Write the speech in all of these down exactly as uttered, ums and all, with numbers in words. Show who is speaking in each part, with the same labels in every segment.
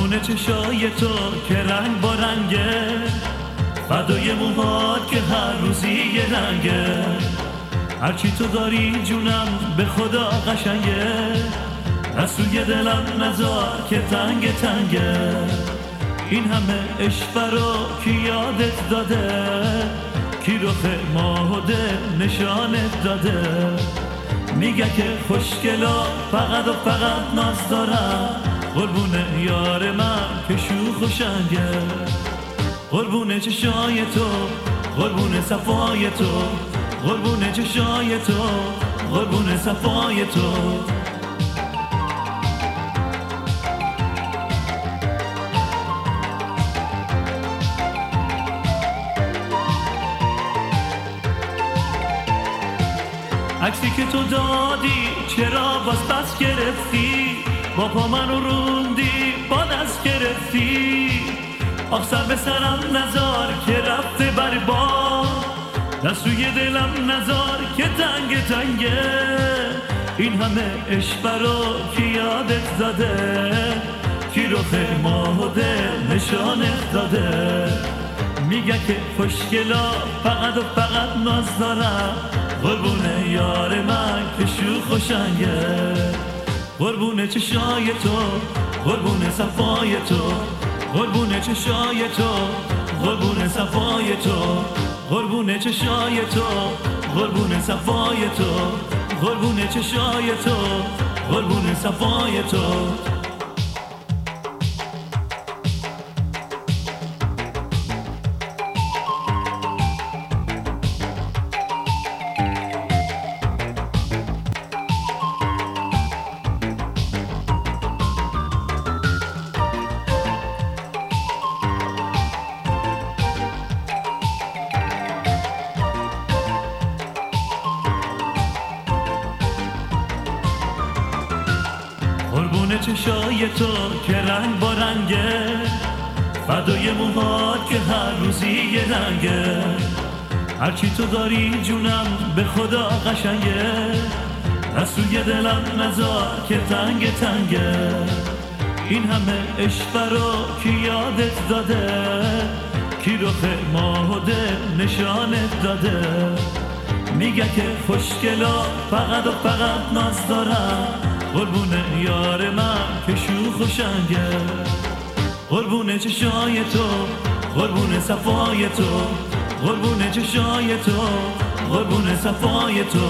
Speaker 1: قربون چشای تو که رنگ با رنگه، فدای موهات که هر روزی یه رنگه. هرچی تو داری جونم به خدا قشنگه، از توی دلم نذار که تنگ تنگه. این همه عشق رو کی یادت داده، کی رخ ماه و دل نشانت داده. میگه که خوشگلا فقط و فقط ناز دارم، قربون یار من که شوخ و شنگه. قربون چشای تو، قربون صفای تو، قربون چشای تو، قربون صفای تو. عکسی که تو دادی چرا باز پس گرفتی، با پا منو روندی با دست گرفتی. آخ سر به سرم نزار که رفته بر باد، دست روی دلم نزار که تنگ تنگه. این همه عشق رو کی یادت داده، کی رخ ماه و دل نشانت داده. میگه که خوشگلا فقط و فقط ناز دارم، قربون یار من که شوخ و شنگه. قربون چشای تو، قربون صفای تو، قربون چشای تو، قربون صفای تو، قربون چشای تو، قربون صفای تو، قربون چشای تو، قربون صفای تو. قربون چشای تو که رنگ با رنگه، فدای موهات که هر روزی یه رنگه. هرچی تو داری جونم به خدا قشنگه، از توی دلم نذار که تنگ تنگه. این همه عشق رو کی یادت داده، کی رخ ماه و دل نشانت داده. میگه که خوشگلا فقط و فقط ناز دارم، قربون یار من که شوخ و شنگه. قربون چشای تو، قربون صفای تو، قربون چشای تو، قربون صفای تو.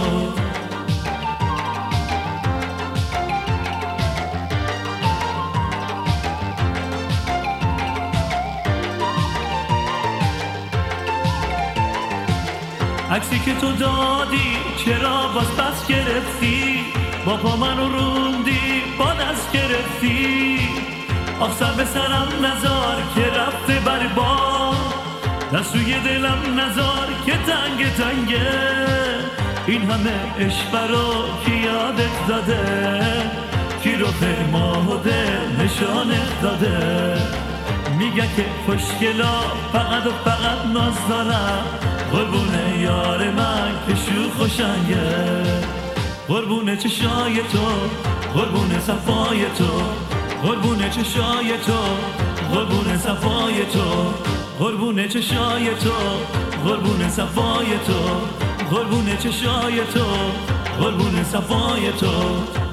Speaker 1: عکسی که تو دادی چرا باز پس گرفتی، با پا منو روندی با دست گرفتی. آخ سر به سرم نزار که رفته بر باد، دست روی دلم نزار که تنگ تنگه. این همه عشق رو کی یادت داده، کی رخ ماه و دل نشانت داده. میگه که خوشگلا فقط و فقط ناز دارم، قربون یار من که شوخ و شنگه. قربون چشای تو، قربون صفای تو، قربون چشای تو، قربون صفای تو، قربون چشای تو، قربون صفای تو، قربون چشای تو، قربون صفای تو.